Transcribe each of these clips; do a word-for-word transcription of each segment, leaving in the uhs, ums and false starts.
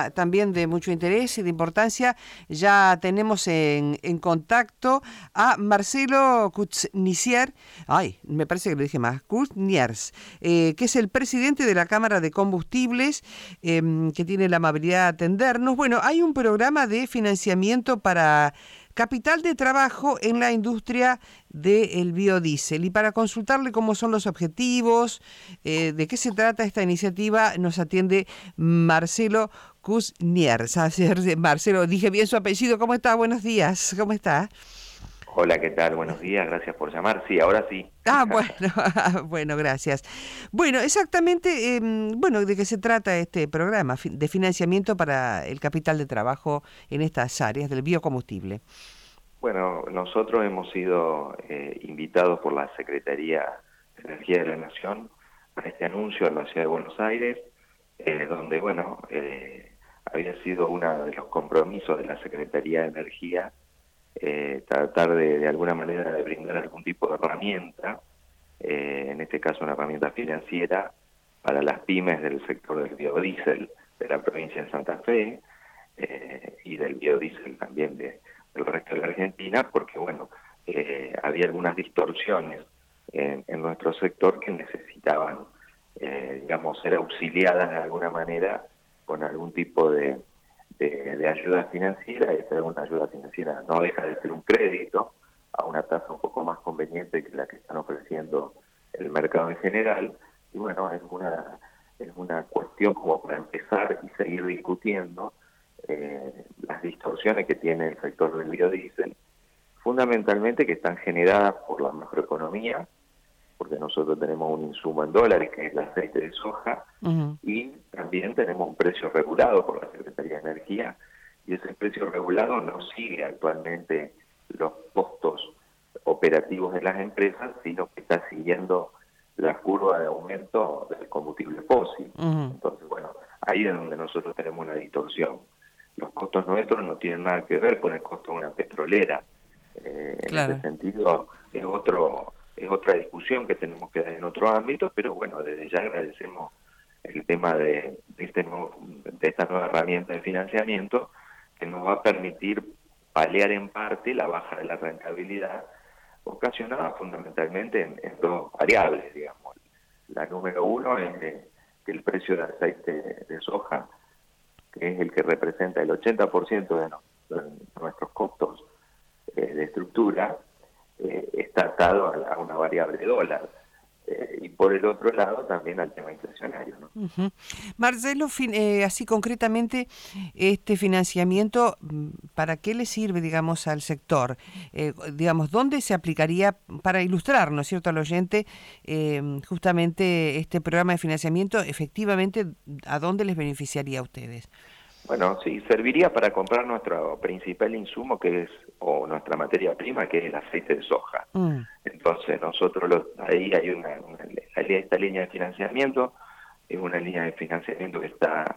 tema también de mucho interés y de importancia. Ya tenemos en, en contacto a Marcelo Kuznier, ay, me parece que lo dije más, Kuzniers, eh, que es el presidente de la Cámara de Combustibles, eh, que tiene la amabilidad de atendernos. Bueno, hay un programa de financiamiento para capital de trabajo en la industria del biodiesel. Y para consultarle cómo son los objetivos, eh, de qué se trata esta iniciativa, nos atiende Marcelo Kuzniers. Marcelo, dije bien su apellido. ¿Cómo está? Buenos días. ¿Cómo está? Hola, ¿qué tal? Buenos días, gracias por llamar. Sí, ahora sí. Ah, bueno, bueno, gracias. Bueno, exactamente, eh, bueno, ¿de qué se trata este programa de financiamiento para el capital de trabajo en estas áreas del biocombustible? Bueno, nosotros hemos sido eh, invitados por la Secretaría de Energía de la Nación a este anuncio en la Ciudad de Buenos Aires, eh, donde, bueno, eh, había sido uno de los compromisos de la Secretaría de Energía eh, tratar de, de alguna manera, de brindar algún tipo de herramienta, eh, en este caso una herramienta financiera, para las pymes del sector del biodiesel de la provincia de Santa Fe eh, y del biodiesel también de, del resto de la Argentina, porque bueno, eh, había algunas distorsiones en, en nuestro sector que necesitaban, eh, digamos, ser auxiliadas de alguna manera con algún tipo de, de, de ayuda financiera. Y esta una ayuda financiera no deja de ser un crédito a una tasa un poco más conveniente que la que están ofreciendo el mercado en general. Y bueno, es una, es una cuestión como para empezar y seguir discutiendo eh, las distorsiones que tiene el sector del biodiesel, fundamentalmente que están generadas por la macroeconomía, porque nosotros tenemos un insumo en dólares que es el aceite de soja, uh-huh. y también tenemos un precio regulado por la Secretaría de Energía, y ese precio regulado no sigue actualmente los costos operativos de las empresas, sino que está siguiendo la curva de aumento del combustible fósil. Uh-huh. Entonces, bueno, ahí es donde nosotros tenemos una distorsión. Los costos nuestros no tienen nada que ver con el costo de una petrolera. Eh, claro. En ese sentido, es otro es otra discusión que tenemos que dar en otro ámbito, pero bueno, desde ya agradecemos el tema de, de, este nuevo, de esta nueva herramienta de financiamiento que nos va a permitir paliar en parte la baja de la rentabilidad ocasionada fundamentalmente en, en dos variables, digamos. La número uno es de, que el precio del aceite de soja, que es el que representa el ochenta por ciento de, no, de nuestros costos eh, de estructura, eh, está atado a, la, a una variable de dólar. Eh, y por el otro lado también al tema inflacionario, ¿no? Uh-huh. Marcelo, fin, eh, así concretamente, este financiamiento, ¿para qué le sirve, digamos, al sector? Eh, digamos, ¿dónde se aplicaría, para ilustrar, ¿no es cierto?, al oyente, eh, justamente este programa de financiamiento, efectivamente, ¿a dónde les beneficiaría a ustedes? Bueno, sí, serviría para comprar nuestro principal insumo, que es, o nuestra materia prima, que es el aceite de soja. Mm. Entonces, nosotros los, ahí hay una, una, esta línea de financiamiento, es una línea de financiamiento que está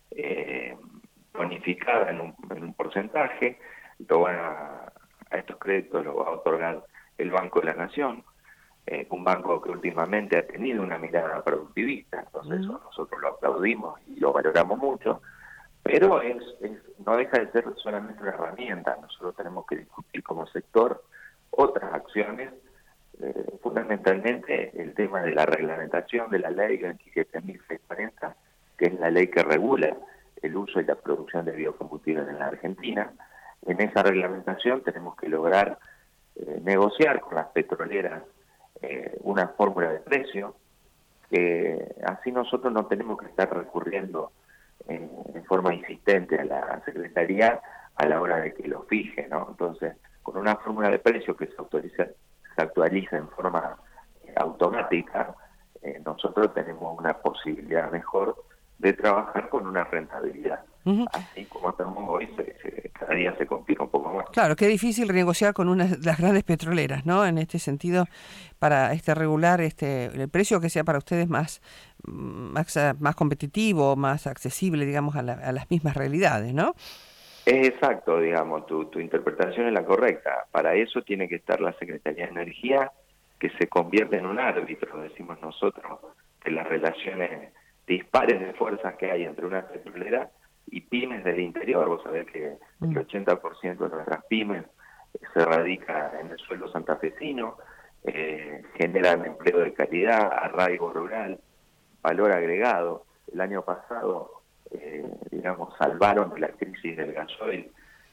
eh, bonificada en un, en un porcentaje, lo van a, a estos créditos lo va a otorgar el Banco de la Nación, eh, un banco que últimamente ha tenido una mirada productivista, entonces mm. eso nosotros lo aplaudimos y lo valoramos mucho. Pero es, es, no deja de ser solamente una herramienta. Nosotros tenemos que discutir como sector otras acciones, eh, fundamentalmente el tema de la reglamentación de la ley veintisiete mil seiscientos cuarenta, que es la ley que regula el uso y la producción de biocombustibles en la Argentina. En esa reglamentación tenemos que lograr eh, negociar con las petroleras eh, una fórmula de precio, que así nosotros no tenemos que estar recurriendo En, en forma insistente a la Secretaría a la hora de que lo fije, ¿no? Entonces, con una fórmula de precio que se autoriza, se actualiza en forma eh, automática, eh, nosotros tenemos una posibilidad mejor de trabajar con una rentabilidad. Uh-huh. Así como estamos hoy, se, se, cada día se complica un poco más. Claro, qué difícil renegociar con una de las grandes petroleras, ¿no? En este sentido, para este regular este el precio que sea para ustedes más más, más competitivo, más accesible, digamos, a, la, a las mismas realidades, ¿no? Es exacto, digamos, tu, tu interpretación es la correcta. Para eso tiene que estar la Secretaría de Energía, que se convierte en un árbitro, decimos nosotros, de las relaciones dispares de fuerzas que hay entre una petrolera y pymes del interior. Vos sabés que Mm. el ochenta por ciento de nuestras pymes se radica en el suelo santafesino, eh, generan empleo de calidad, arraigo rural, valor agregado. El año pasado, eh, digamos, salvaron de la crisis del gasoil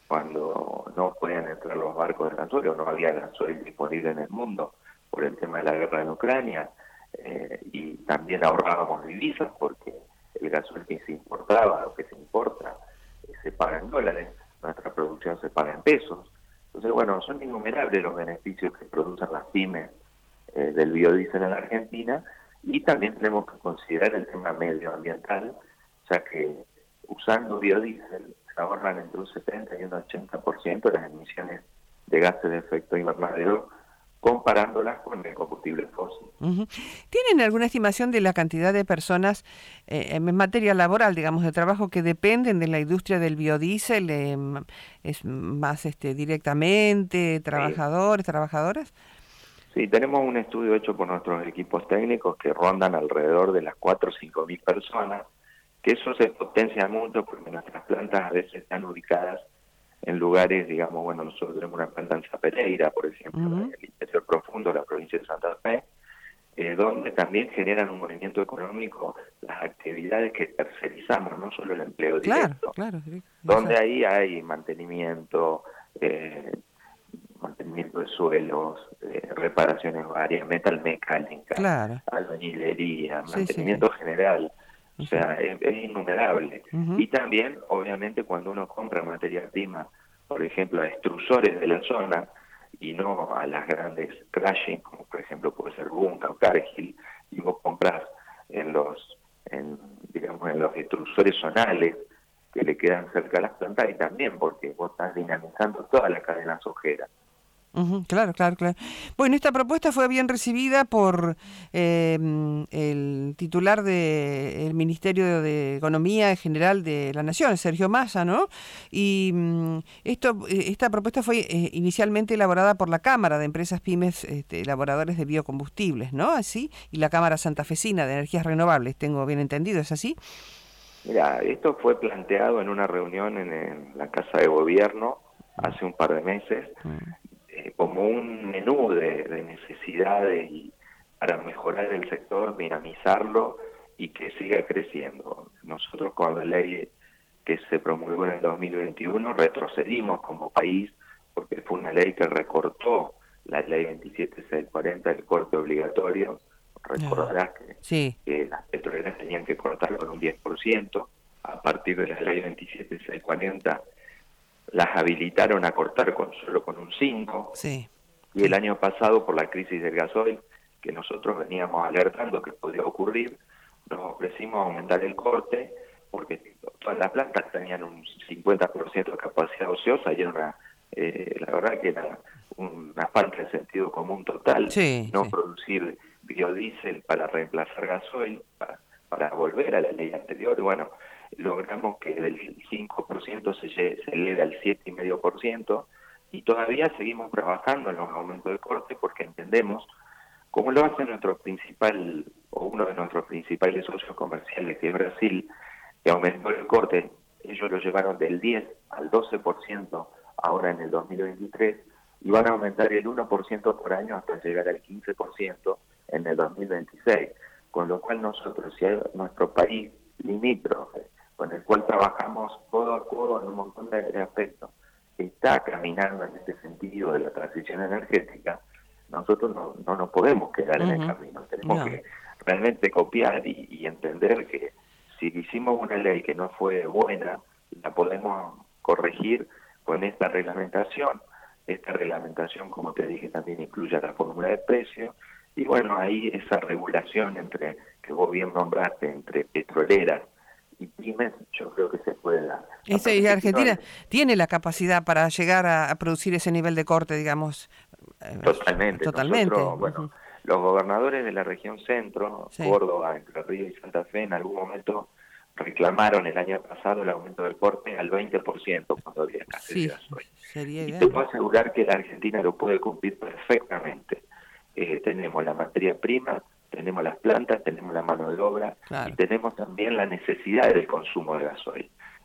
cuando no podían entrar los barcos de gasoil o no había gasoil disponible en el mundo por el tema de la guerra en Ucrania, eh, y también ahorrábamos divisas porque el gasoil que se importaba o que se importa eh, se paga en dólares, nuestra producción se paga en pesos. Entonces, bueno, son innumerables los beneficios que producen las pymes eh, del biodiesel en la Argentina, y también tenemos que considerar el tema medioambiental, ya que usando biodiesel se ahorran entre un setenta y un ochenta por ciento de las emisiones de gases de efecto invernadero comparándolas con el combustible fósil. Uh-huh. ¿Tienen alguna estimación de la cantidad de personas eh, en materia laboral, digamos, de trabajo que dependen de la industria del biodiesel? Eh, ¿Es más este directamente trabajadores, trabajadoras? Sí, tenemos un estudio hecho por nuestros equipos técnicos que rondan alrededor de las cuatro o cinco mil personas, que eso se potencia mucho porque nuestras plantas a veces están ubicadas en lugares, digamos, bueno, nosotros tenemos una planta en Zapereira, por ejemplo, uh-huh. en el interior profundo de la provincia de Santa Fe, eh, donde también generan un movimiento económico las actividades que tercerizamos, no solo el empleo claro, directo, claro, directo, donde ahí hay mantenimiento, eh, mantenimiento de suelos, eh, reparaciones varias, metalmecánica, claro. albañilería, sí, mantenimiento sí, sí. general. O sea, es, es innumerable. Uh-huh. Y también, obviamente, cuando uno compra materia prima, por ejemplo, a extrusores de la zona, y no a las grandes crashing, como por ejemplo puede ser Bunca o Cargill, y vos compras en los, en, digamos, en los extrusores zonales que le quedan cerca a las plantas, y también porque vos estás dinamizando toda la cadena sojera. Uh-huh, claro, claro, claro. Bueno, esta propuesta fue bien recibida por eh, el titular del Ministerio de Economía General de la Nación, Sergio Massa, ¿no? Y um, esto, esta propuesta fue eh, inicialmente elaborada por la Cámara de Empresas Pymes este, Elaboradores de Biocombustibles, ¿no? Así, y la Cámara Santafesina de Energías Renovables, tengo bien entendido, ¿es así? Mira, esto fue planteado en una reunión en, en la Casa de Gobierno hace un par de meses, uh-huh. como un menú de, de necesidades y para mejorar el sector, dinamizarlo y que siga creciendo. Nosotros con la ley que se promulgó en el dos mil veintiuno retrocedimos como país porque fue una ley que recortó la ley veintisiete mil seiscientos cuarenta, el corte obligatorio. Recordarás que, sí. que las petroleras tenían que cortar con un diez por ciento. A partir de la ley veintisiete mil seiscientos cuarenta las habilitaron a cortar con solo con un cinco, sí. y el año pasado por la crisis del gasoil, que nosotros veníamos alertando que podía ocurrir, nos ofrecimos aumentar el corte, porque todas las plantas tenían un cincuenta por ciento de capacidad ociosa, y era una, eh, la verdad que era una falta de sentido común total, sí, no sí. producir biodiesel para reemplazar gasoil, para, para volver a la ley anterior. Bueno, logramos que del cinco por ciento se, se eleve al siete coma cinco por ciento, y todavía seguimos trabajando en los aumentos de corte porque entendemos, como lo hace nuestro principal o uno de nuestros principales socios comerciales, que es Brasil, que aumentó el corte. Ellos lo llevaron del diez al doce por ciento ahora en el dos mil veintitrés, y van a aumentar el uno por ciento por año hasta llegar al quince por ciento en el dos mil veintiséis, con lo cual nosotros, si hay nuestro país limítrofe, con el cual trabajamos codo a codo en un montón de, de aspectos, está caminando en este sentido de la transición energética, nosotros no, no nos podemos quedar uh-huh. en el camino, tenemos no. que realmente copiar y, y entender que si hicimos una ley que no fue buena, la podemos corregir con esta reglamentación. Esta reglamentación, como te dije, también incluye la fórmula de precio, y bueno, ahí esa regulación entre que vos bien nombraste, entre petroleras y pymes, yo creo que se puede dar. Ese, y Argentina tiene la capacidad para llegar a, a producir ese nivel de corte, digamos. Totalmente. Totalmente. Nosotros, bueno, uh-huh. los gobernadores de la región centro, sí. Córdoba, Entre Ríos y Santa Fe, en algún momento reclamaron el año pasado el aumento del corte al veinte por ciento cuando había escasez sí, de gasoil. Sería y ideal. te puedo asegurar que la Argentina lo puede cumplir perfectamente. Eh, tenemos la materia prima, tenemos las plantas, tenemos la mano de obra, claro. y tenemos también la necesidad del consumo de gasoil.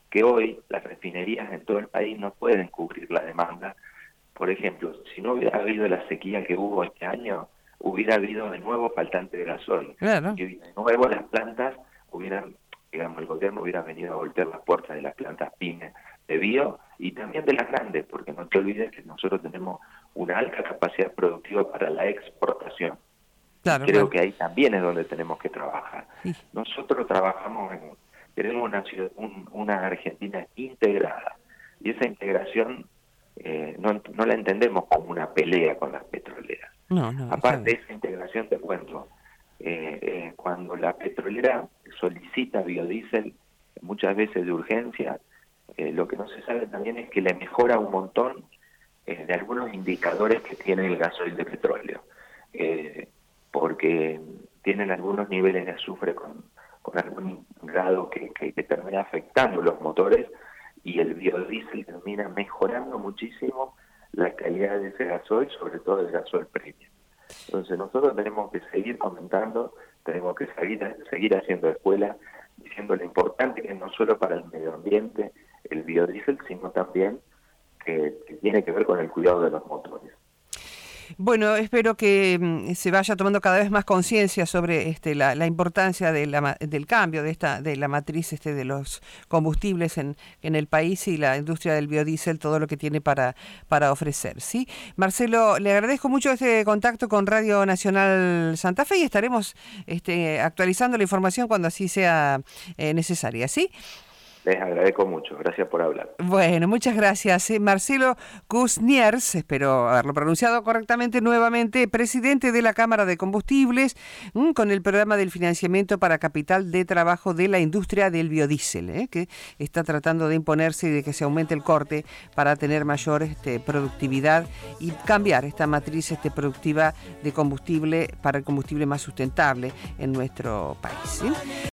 que hoy las refinerías en todo el país no pueden cubrir la demanda. Por ejemplo, si no hubiera habido la sequía que hubo este año, hubiera habido de nuevo faltante de gasoil. Claro. Y de nuevo las plantas hubieran, digamos, el gobierno hubiera venido a voltear las puertas de las plantas pymes de bio y también de las grandes, porque no te olvides que nosotros tenemos una alta capacidad productiva para la exportación. Claro, Creo claro. que ahí también es donde tenemos que trabajar. Sí. Nosotros trabajamos en, tenemos una, ciudad, un, una Argentina integrada, y esa integración eh, no, no la entendemos como una pelea con las petroleras. No, no, Aparte de esa integración, te cuento, eh, eh, cuando la petrolera solicita biodiesel, muchas veces de urgencia, eh, lo que no se sabe también es que le mejora un montón eh, de algunos indicadores que tiene el gasoil de petróleo, eh, porque tienen algunos niveles de azufre con, con algún grado que, que, que termina afectando los motores, y el biodiesel termina mejorando muchísimo la calidad de ese gasoil, sobre todo el gasoil premium. Entonces nosotros tenemos que seguir comentando, tenemos que seguir, seguir haciendo escuela, diciendo lo importante que es no solo para el medio ambiente el biodiesel, sino también que, que tiene que ver con el cuidado de los motores. Bueno, espero que mm, se vaya tomando cada vez más conciencia sobre este, la, la importancia de la, del cambio de esta de la matriz este, de los combustibles en, en el país y la industria del biodiesel, todo lo que tiene para, para ofrecer. ¿Sí? Marcelo, le agradezco mucho este contacto con Radio Nacional Santa Fe y estaremos este, actualizando la información cuando así sea eh, necesaria. ¿Sí? Les agradezco mucho, gracias por hablar. Bueno, muchas gracias. Eh, Marcelo Cusniers, espero haberlo pronunciado correctamente nuevamente, presidente de la Cámara de Combustibles, mmm, con el programa del financiamiento para capital de trabajo de la industria del biodiesel, eh, que está tratando de imponerse y de que se aumente el corte para tener mayor este, productividad y cambiar esta matriz este, productiva de combustible para el combustible más sustentable en nuestro país. ¿Sí?